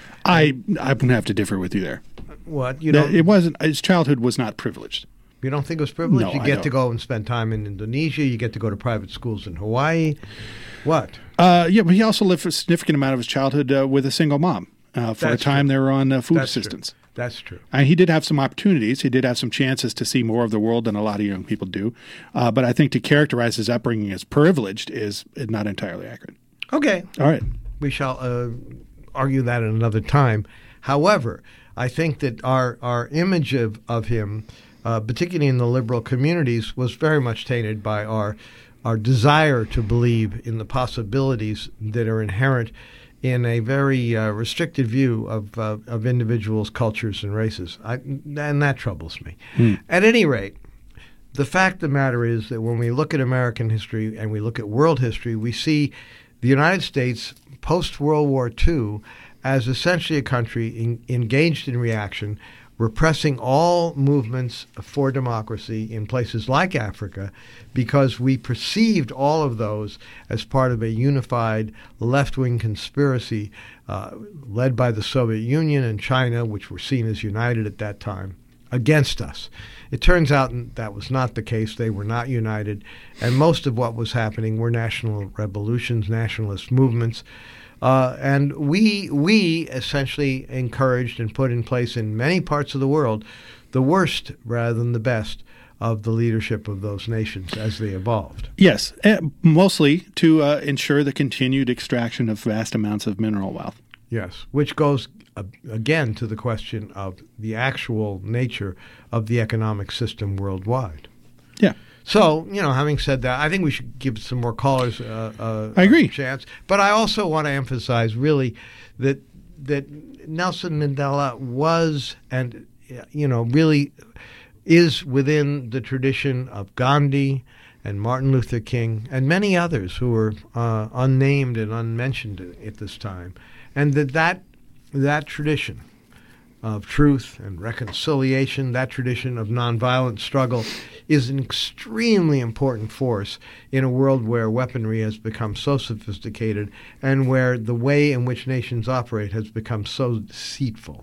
I I would have to differ with you there. What? You That- don't, it wasn't. His childhood was not privileged. you don't think it was privileged? No, you I get don't. to go and spend time in Indonesia. You get to go to private schools in Hawaii. What? Uh, yeah, but he also lived for a significant amount of his childhood uh, with a single mom. Uh, for That's a time, true. they were on uh, food That's true. assistance. That's true. And he did have some opportunities. He did have some chances to see more of the world than a lot of young people do. Uh, but I think to characterize his upbringing as privileged is not entirely accurate. Okay. All right. We shall uh, argue that at another time. However, I think that our, our image of, of him, uh, particularly in the liberal communities, was very much tainted by our our desire to believe in the possibilities that are inherent in a very uh, restricted view of uh, of individuals, cultures, and races. I, and that troubles me. Hmm. At any rate, the fact of the matter is that when we look at American history and we look at world history, we see the United States post-World War Two as essentially a country in, engaged in reaction, repressing all movements for democracy in places like Africa, because we perceived all of those as part of a unified left-wing conspiracy uh, led by the Soviet Union and China, which were seen as united at that time, against us. It turns out that was not the case. They were not united, and most of what was happening were national revolutions, nationalist movements. Uh, and we we essentially encouraged and put in place in many parts of the world the worst rather than the best of the leadership of those nations as they evolved. Yes, uh, mostly to uh, ensure the continued extraction of vast amounts of mineral wealth. Yes, which goes uh, again to the question of the actual nature of the economic system worldwide. Yeah. So, you know, having said that, I think we should give some more callers uh, uh, I agree. a chance. But I also want to emphasize, really, that that Nelson Mandela was and, you know, really is within the tradition of Gandhi and Martin Luther King and many others who were uh, unnamed and unmentioned at this time. And that that, that tradition of truth and reconciliation, that tradition of nonviolent struggle, is an extremely important force in a world where weaponry has become so sophisticated and where the way in which nations operate has become so deceitful.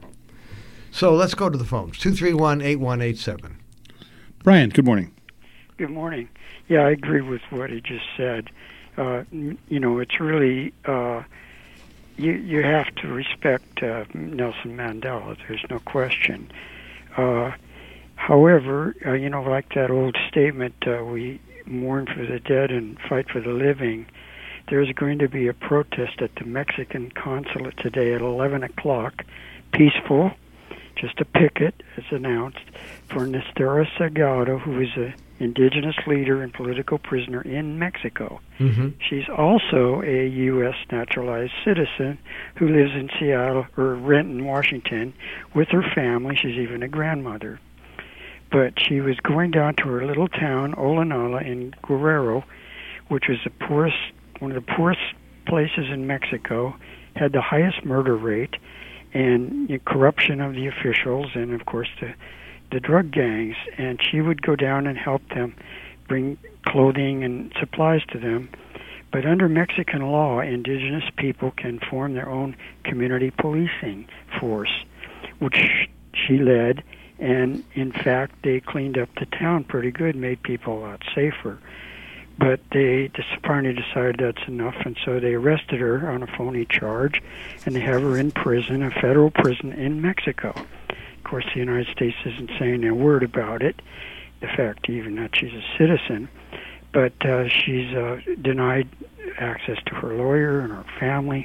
So let's go to the phones. two three one, eight one eight seven. Brian, good morning. Good morning. Yeah, I agree with what he just said. Uh, you know, it's really... Uh, You you have to respect uh, Nelson Mandela. There's no question. Uh, however, uh, you know, like that old statement, uh, we mourn for the dead and fight for the living. There's going to be a protest at the Mexican consulate today at eleven o'clock, peaceful, just a picket, as announced, for Nestora Salgado, who is an indigenous leader and political prisoner in Mexico. Mm-hmm. She's also a U S naturalized citizen who lives in Seattle or Renton, Washington, with her family. She's even a grandmother. But she was going down to her little town, Olanala, in Guerrero, which was the poorest, one of the poorest places in Mexico, had the highest murder rate, and the corruption of the officials, and of course the the drug gangs. And she would go down and help them, bring clothing and supplies to them. But under Mexican law, indigenous people can form their own community policing force, which she led. And in fact, they cleaned up the town pretty good, made people a lot safer. But they finally decided that's enough, and so they arrested her on a phony charge, and they have her in prison, a federal prison in Mexico. Of course, the United States isn't saying a word about it, the fact even that she's a citizen, but uh, she's uh, denied access to her lawyer and her family,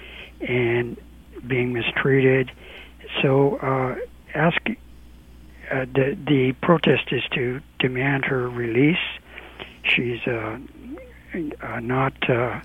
and being mistreated. So uh, ask, uh, the, the protest is to demand her release. She's uh, uh, not uh,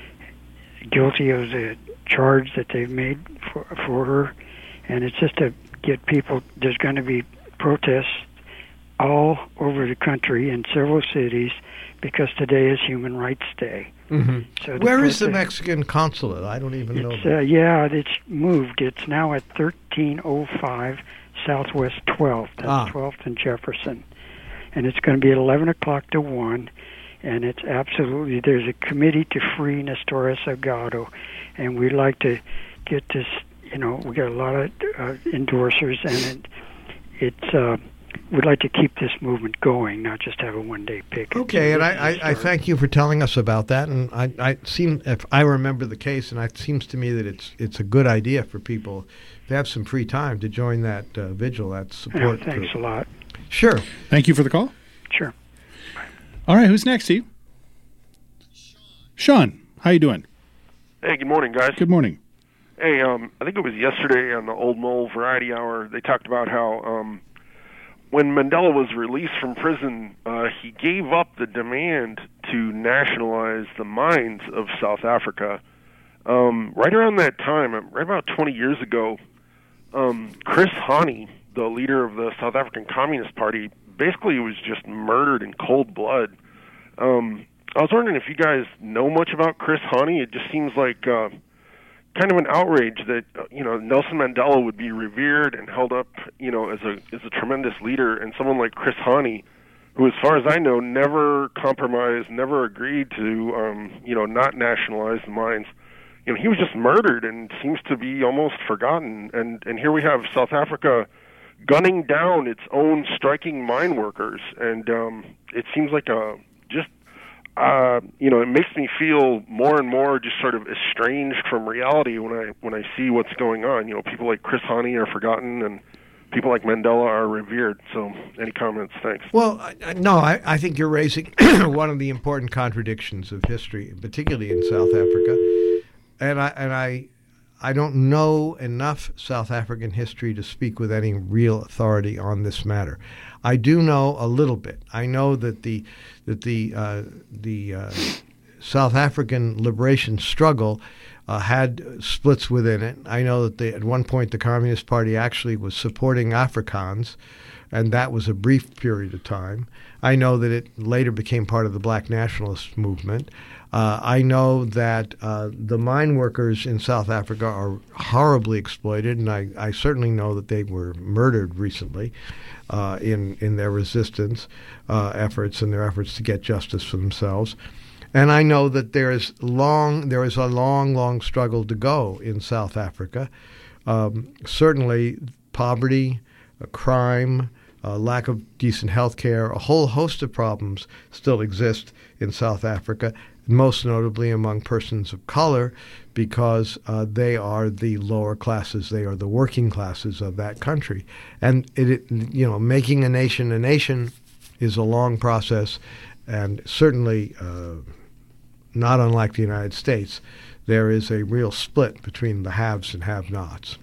guilty of the charge that they've made for, for her, and it's just to get people. There's going to be protests all over the country in several cities because today is Human Rights Day. Mm-hmm. So Where protest, is the Mexican consulate? I don't even know. It's, uh, yeah, it's moved. It's now at thirteen oh five Southwest twelfth. That's Ah. twelfth and Jefferson. And it's going to be at eleven o'clock to one. And it's absolutely, there's a committee to free Nestora Salgado. And we'd like to get this, you know, we got a lot of uh, endorsers, and it, it's, uh, we'd like to keep this movement going, not just have a one-day picket. Okay, and I, I, I thank you for telling us about that. And I, I seem, if I remember the case, and it seems to me that it's it's a good idea for people to have some free time to join that uh, vigil, that support Yeah, thanks group. a lot. Sure. Thank you for the call. Sure. All right, who's next, Steve? Sean, how you doing? Hey, good morning, guys. Good morning. Hey, um, I think it was yesterday on the Old Mole Variety Hour, they talked about how um, when Mandela was released from prison, uh, he gave up the demand to nationalize the mines of South Africa. Um, right around that time, right about twenty years ago, um, Chris Hani, the leader of the South African Communist Party, basically was just murdered in cold blood. Um, I was wondering if you guys know much about Chris Hani. It just seems like uh, kind of an outrage that uh, you know Nelson Mandela would be revered and held up, you know, as a as a tremendous leader, and someone like Chris Hani, who, as far as I know, never compromised, never agreed to, um, you know, not nationalize the mines. You know, he was just murdered and seems to be almost forgotten. And and here we have South Africa gunning down its own striking mine workers, and um, it seems like a just. Uh, you know, it makes me feel more and more just sort of estranged from reality when I when I see what's going on. You know, people like Chris Hani are forgotten, and people like Mandela are revered. So, any comments? Thanks. Well, I, no, I, I think you're raising one of the important contradictions of history, particularly in South Africa, and I and I. I don't know enough South African history to speak with any real authority on this matter. I do know a little bit. I know that the that the uh, the uh, South African liberation struggle uh, had splits within it. I know that they, at one point the Communist Party actually was supporting Afrikaans, and that was a brief period of time. I know that it later became part of the Black nationalist movement. Uh, I know that uh, the mine workers in South Africa are horribly exploited, and I, I certainly know that they were murdered recently uh, in in their resistance uh, efforts and their efforts to get justice for themselves. And I know that there is long there is a long, long struggle to go in South Africa. Um, certainly, poverty, uh, crime, uh, lack of decent health care, a whole host of problems still exist in South Africa, most notably among persons of color, because uh, they are the lower classes, they are the working classes of that country. And, it, it, you know, making a nation a nation is a long process, and certainly uh, not unlike the United States, there is a real split between the haves and have-nots.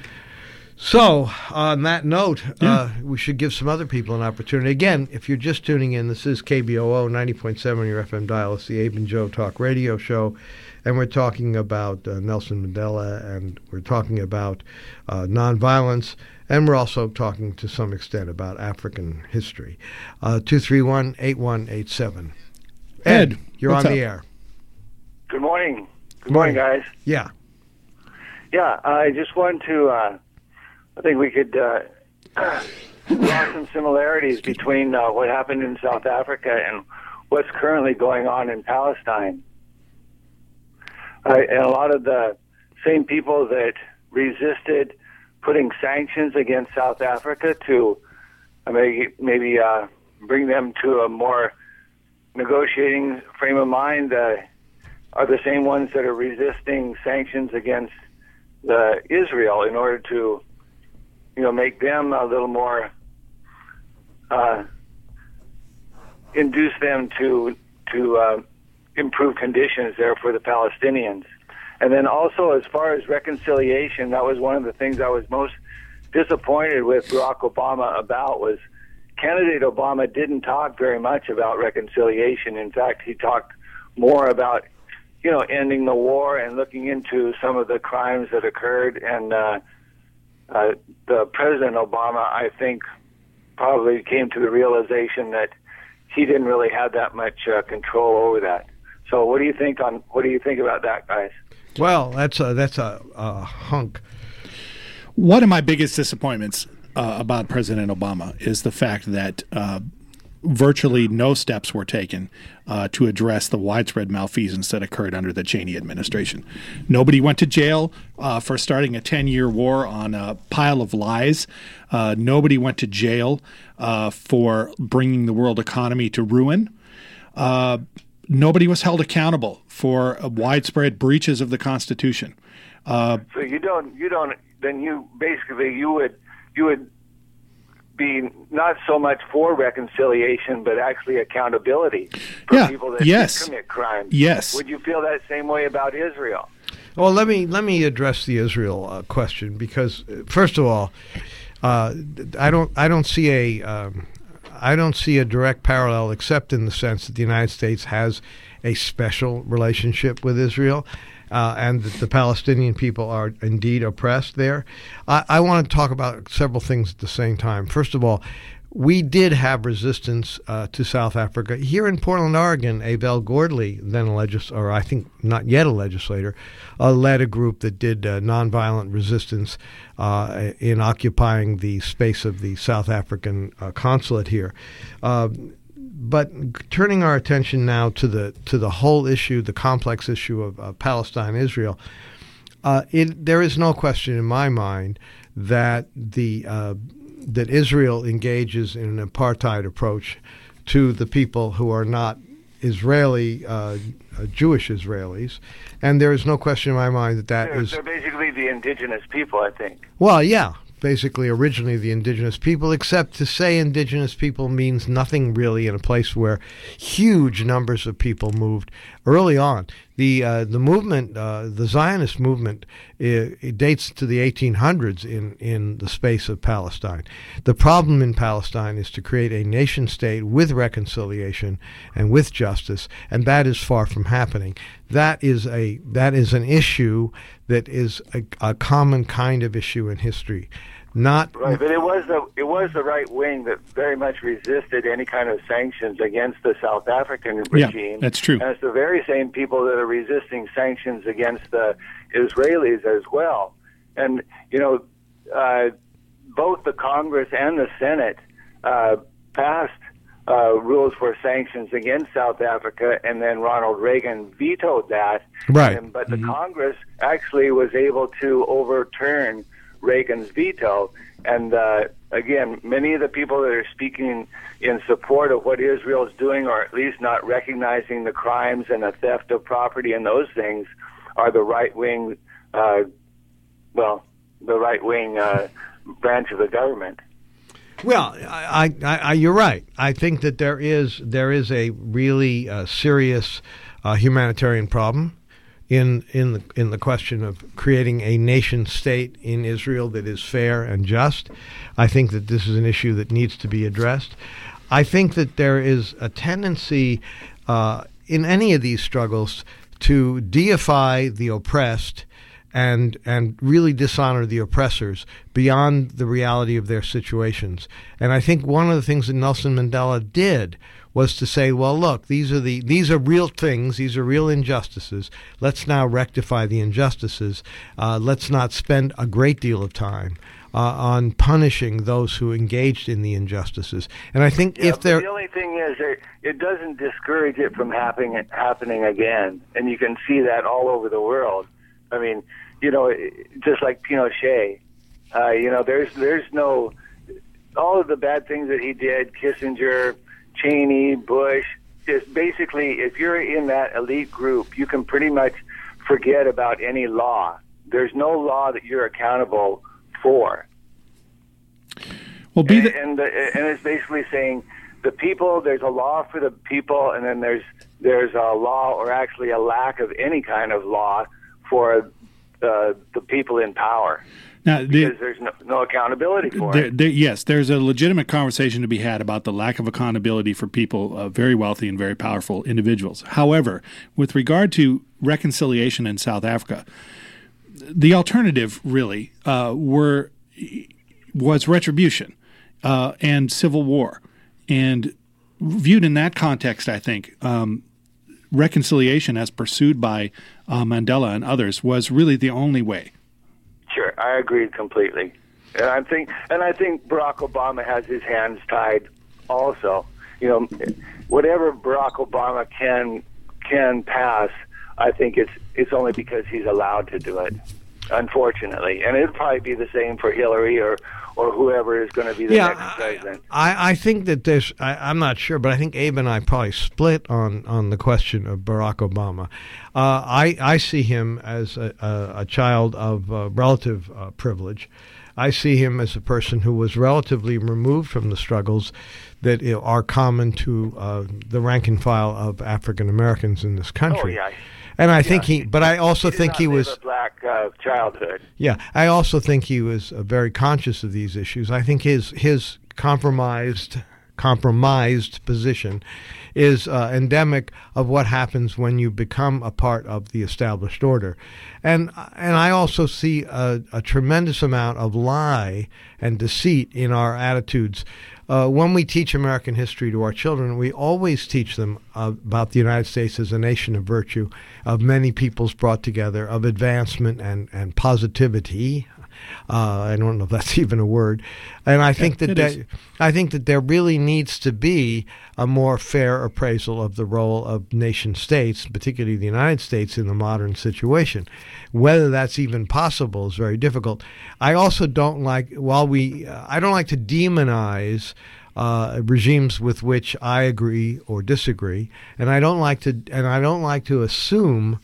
So, on that note, yeah. uh, we should give some other people an opportunity. Again, if you're just tuning in, this is K B O O ninety point seven on your F M dial. It's the Abe and Joe Talk Radio Show, and we're talking about uh, Nelson Mandela, and we're talking about uh, nonviolence, and we're also talking to some extent about African history. Uh, two three one, eight one eight seven. Ed, Ed you're on up? the air. Good morning. Good morning, guys. Yeah. Yeah, I just wanted to... Uh, I think we could uh, draw some similarities between uh, what happened in South Africa and what's currently going on in Palestine. Uh, and a lot of the same people that resisted putting sanctions against South Africa to uh, maybe, maybe uh, bring them to a more negotiating frame of mind uh, are the same ones that are resisting sanctions against the Israel in order to you know, make them a little more, uh, induce them to to uh, improve conditions there for the Palestinians. And then also, as far as reconciliation, that was one of the things I was most disappointed with Barack Obama about was candidate Obama didn't talk very much about reconciliation. In fact, he talked more about, you know, ending the war and looking into some of the crimes that occurred and, uh, Uh, the President Obama, I think, probably came to the realization that he didn't really have that much uh, control over that. So, what do you think on what do you think about that, guys? Well, that's a that's a, a hunk. One of my biggest disappointments uh, about President Obama is the fact that uh, virtually no steps were taken uh, to address the widespread malfeasance that occurred under the Cheney administration. Nobody went to jail uh, for starting a ten-year war on a pile of lies. Uh, nobody went to jail uh, for bringing the world economy to ruin. Uh, nobody was held accountable for uh, widespread breaches of the Constitution. Uh, so you don't, you don't. Then you basically you would you would. be not so much for reconciliation, but actually accountability for yeah, people that yes. commit crimes. Yes. Would you feel that same way about Israel? Well, let me let me address the Israel uh, question because, uh, first of all, uh, I don't I don't see a um, I don't see a direct parallel except in the sense that the United States has a special relationship with Israel. Uh, and that the Palestinian people are indeed oppressed there. I, I want to talk about several things at the same time. First of all, we did have resistance uh, to South Africa. Here in Portland, Oregon, Abel Gordley, then a legislator, or I think not yet a legislator, uh, led a group that did uh, nonviolent resistance uh, in occupying the space of the South African uh, consulate here. Uh, but turning our attention now to the to the whole issue, the complex issue of uh, Palestine-Israel, uh, it, there is no question in my mind that the uh, that Israel engages in an apartheid approach to the people who are not Israeli, uh, uh, Jewish Israelis, and there is no question in my mind that that they're, is... They're basically the indigenous people, I think. Well, yeah, basically originally the indigenous people, except to say indigenous people means nothing really in a place where huge numbers of people moved early on. The uh, the movement, uh, the Zionist movement, it, it dates to the eighteen hundreds in, in the space of Palestine. The problem in Palestine is to create a nation state with reconciliation and with justice, and that is far from happening. That is a that is an issue that is a, a common kind of issue in history. Not right, but it was the it was the right wing that very much resisted any kind of sanctions against the South African regime. Yeah, that's true. And it's the very same people that are resisting sanctions against the Israelis as well. And you know, uh, both the Congress and the Senate uh, passed uh, rules for sanctions against South Africa, and then Ronald Reagan vetoed that. Right. And, but the Mm-hmm. Congress actually was able to overturn Reagan's veto. And uh, again, many of the people that are speaking in support of what Israel is doing, or at least not recognizing the crimes and the theft of property and those things, are the right-wing, uh, well, the right-wing uh, branch of the government. Well, I, I, I, you're right. I think that there is there is a really uh, serious uh, humanitarian problem in in the in the question of creating a nation state in Israel that is fair and just. I think that this is an issue that needs to be addressed. I think that there is a tendency uh, in any of these struggles to deify the oppressed and and really dishonor the oppressors beyond the reality of their situations. And I think one of the things that Nelson Mandela did was to say, well, look, these are the these are real things, these are real injustices. Let's now rectify the injustices. Uh, let's not spend a great deal of time uh, on punishing those who engaged in the injustices. And I think yeah, if they're the only thing is, it, it doesn't discourage it from happening happening again, and you can see that all over the world. I mean, you know, just like Pinochet, uh, you know, there's there's no all of the bad things that he did, Kissinger, Cheney, Bush, just basically, if you're in that elite group, you can pretty much forget about any law. There's no law that you're accountable for. Well, be and, the- and, the, and it's basically saying the people, there's a law for the people, and then there's there's a law, or actually a lack of any kind of law for uh, the people in power. Now, the, because there's no, no accountability for there, it. there, yes, there's a legitimate conversation to be had about the lack of accountability for people, uh, very wealthy and very powerful individuals. However, with regard to reconciliation in South Africa, the alternative really uh, were was retribution uh, and civil war. And viewed in that context, I think, um, reconciliation as pursued by uh, Mandela and others was really the only way. Sure, I agree completely, and I think, and I think Barack Obama has his hands tied. Also, you know, whatever Barack Obama can can pass, I think it's it's only because he's allowed to do it. Unfortunately, and it'll probably be the same for Hillary or or whoever is going to be the Yeah, next president. I, I think that there's, I, I'm not sure, but I think Abe and I probably split on, on the question of Barack Obama. Uh, I, I see him as a, a, a child of uh, relative uh, privilege. I see him as a person who was relatively removed from the struggles that you know, are common to uh, the rank and file of African Americans in this country. Oh, yeah. And I Yeah. think he, but I also He did think not he live was a black uh, childhood. Yeah, I also think he was uh, very conscious of these issues. I think his his compromised compromised position is uh, endemic of what happens when you become a part of the established order. And and I also see a, a tremendous amount of lie and deceit in our attitudes. Uh, when we teach American history to our children, we always teach them uh, about the United States as a nation of virtue, of many peoples brought together, of advancement and, and positivity. Uh, I don't know if that's even a word, and I think yeah, that, that I think that there really needs to be a more fair appraisal of the role of nation states, particularly the United States, in the modern situation. Whether that's even possible is very difficult. I also don't like while we uh, I don't like to demonize uh, regimes with which I agree or disagree, and I don't like to and I don't like to assume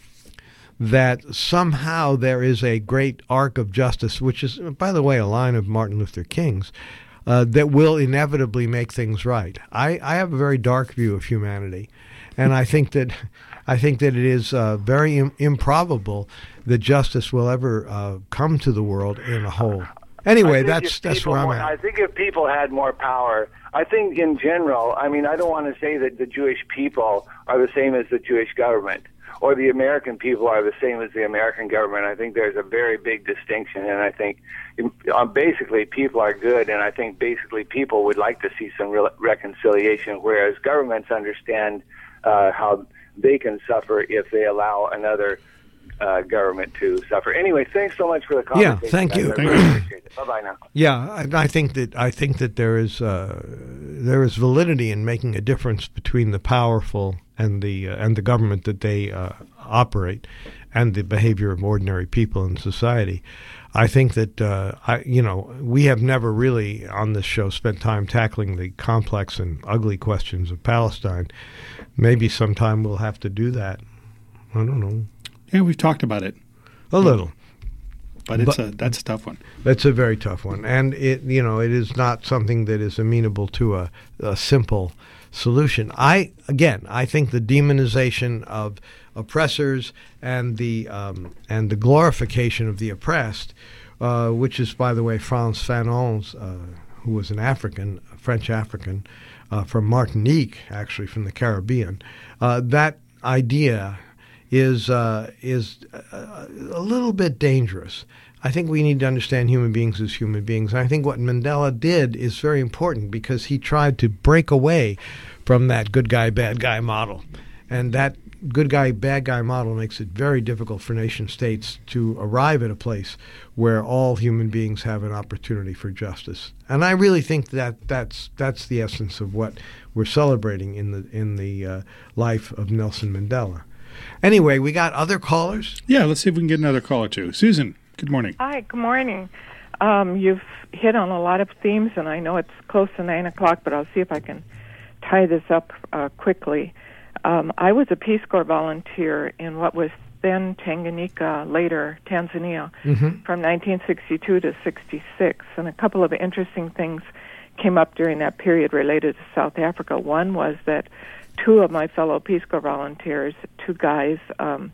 that somehow there is a great arc of justice, which is, by the way, a line of Martin Luther King's, uh, that will inevitably make things right. I, I have a very dark view of humanity, and I think that I think that it is uh, very im- improbable that justice will ever uh, come to the world in a whole. Anyway, that's that's where I'm more, at. I think if people had more power, I think in general, I mean, I don't want to say that the Jewish people are the same as the Jewish government, or the American people are the same as the American government. I think there's a very big distinction, and I think um, basically people are good, and I think basically people would like to see some real reconciliation, whereas governments understand uh, how they can suffer if they allow another uh, government to suffer. Anyway, thanks so much for the conversation. Yeah, thank you. I really appreciate it. Bye-bye now. Yeah, I, I think that I think that there is uh, there is validity in making a difference between the powerful and the uh, and the government that they uh, operate, and the behavior of ordinary people in society. I think that uh, I, you know, we have never really on this show spent time tackling the complex and ugly questions of Palestine. Maybe sometime we'll have to do that. I don't know. Yeah, we've talked about it a little, but it's but, a that's a tough one. That's a very tough one, and it you know it is not something that is amenable to a, a simple solution. I again, I think the demonization of oppressors and the um, and the glorification of the oppressed, uh, which is, by the way, Frantz Fanon's, uh, who was an African, a French African uh, from Martinique, actually from the Caribbean. Uh, that idea is uh, is a, a little bit dangerous. I think we need to understand human beings as human beings. And I think what Mandela did is very important because he tried to break away from that good guy, bad guy model. And that good guy, bad guy model makes it very difficult for nation states to arrive at a place where all human beings have an opportunity for justice. And I really think that that's that's the essence of what we're celebrating in the in the uh, life of Nelson Mandela. Anyway, we got other callers? Yeah, let's see if we can get another caller too. Susan, good morning. Hi, good morning. Um, you've hit on a lot of themes, and I know it's close to nine o'clock, but I'll see if I can tie this up uh, quickly. Um, I was a Peace Corps volunteer in what was then Tanganyika, later Tanzania, mm-hmm. from nineteen sixty-two to sixty-six, and a couple of interesting things came up during that period related to South Africa. One was that two of my fellow Peace Corps volunteers, two guys um,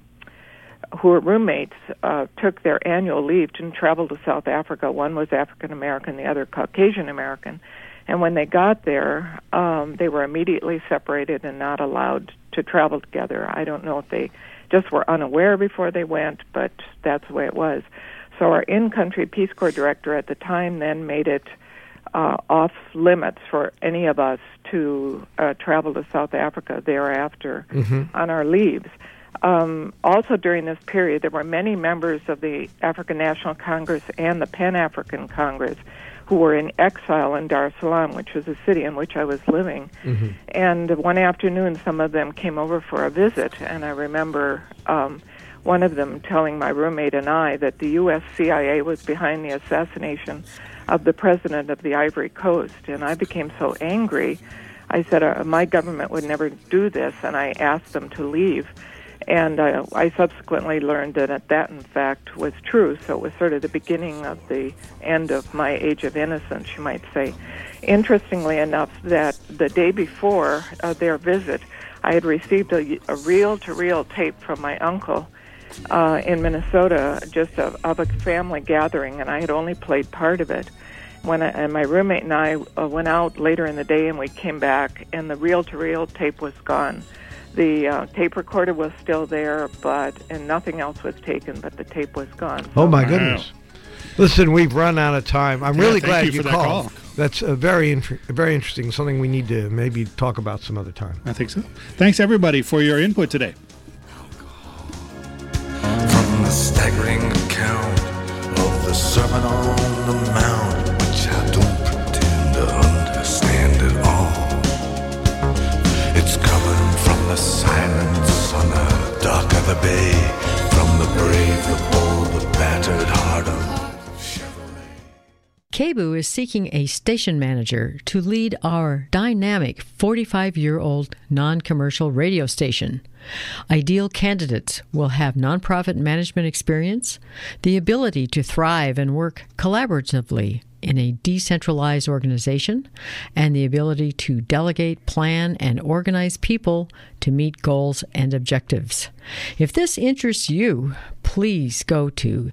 who were roommates, uh, took their annual leave to travel to South Africa. One was African American, the other Caucasian American. And when they got there, um, they were immediately separated and not allowed to travel together. I don't know if they just were unaware before they went, but that's the way it was. So our in-country Peace Corps director at the time then made it uh, off limits for any of us to uh, travel to South Africa thereafter mm-hmm. on our leaves. Um, also during this period, there were many members of the African National Congress and the Pan-African Congress who were in exile in Dar es Salaam, which was a city in which I was living. Mm-hmm. And one afternoon, some of them came over for a visit, and I remember um, one of them telling my roommate and I that the U S C I A was behind the assassination of the president of the Ivory Coast. And I became so angry, I said, uh, my government would never do this, and I asked them to leave. And uh, I subsequently learned that that, in fact, was true. So it was sort of the beginning of the end of my age of innocence, you might say. Interestingly enough, that the day before uh, their visit, I had received a, a reel-to-reel tape from my uncle uh, in Minnesota, just of, of a family gathering, and I had only played part of it. when I, and my roommate and I uh, went out later in the day, and we came back, and the reel-to-reel tape was gone. The uh, tape recorder was still there, but and nothing else was taken, but the tape was gone. Oh, my wow. goodness. Listen, we've run out of time. I'm Yeah, really thank glad you you, for that called. call. That's a very, int- very interesting, something we need to maybe talk about some other time. I think so. Thanks, everybody, for your input today. From the staggering account of the Sermon on the Mount, which I don't pretend to understand at all. It's coming from the silence on the dock of the bay, from the brave, the bold, the battered heart of K B O is seeking a station manager to lead our dynamic forty-five-year-old non-commercial radio station. Ideal candidates will have nonprofit management experience, the ability to thrive and work collaboratively in a decentralized organization, and the ability to delegate, plan, and organize people to meet goals and objectives. If this interests you, please go to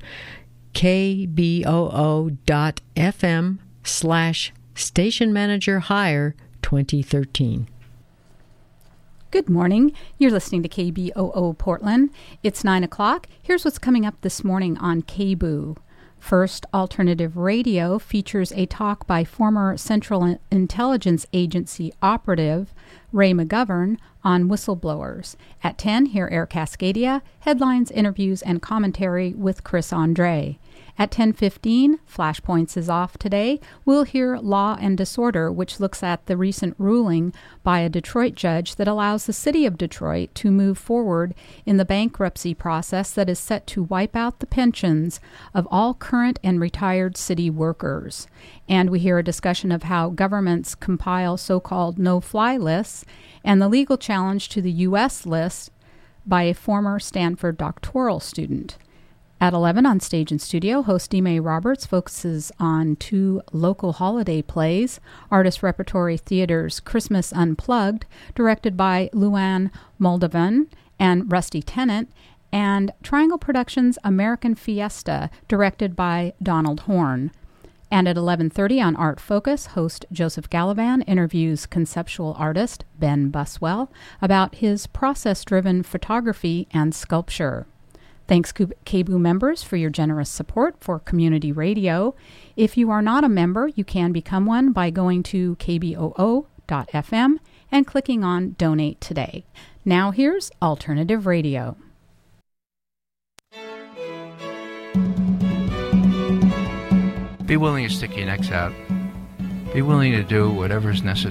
kboo.fm slash station manager hire 2013. Good morning. You're listening to K B O O Portland. It's nine o'clock. Here's what's coming up this morning on K B O. First, Alternative Radio features a talk by former Central Intelligence Agency operative Ray McGovern on whistleblowers. At ten, hear Air Cascadia, headlines, interviews, and commentary with Chris Andre. At ten fifteen, Flashpoints is off today. We'll hear Law and Disorder, which looks at the recent ruling by a Detroit judge that allows the city of Detroit to move forward in the bankruptcy process that is set to wipe out the pensions of all current and retired city workers. And we hear a discussion of how governments compile so-called no-fly lists and the legal challenge to the U S list by a former Stanford doctoral student. At eleven on Stage and Studio, host Dime Roberts focuses on two local holiday plays, Artist Repertory Theater's Christmas Unplugged, directed by Luann Moldovan and Rusty Tennant, and Triangle Productions' American Fiesta, directed by Donald Horn. And at eleven thirty on Art Focus, host Joseph Gallivan interviews conceptual artist Ben Buswell about his process-driven photography and sculpture. Thanks, K B O members, for your generous support for community radio. If you are not a member, you can become one by going to k b o o dot f m and clicking on Donate Today. Now here's Alternative Radio. Be willing to stick your necks out. Be willing to do whatever's necessary.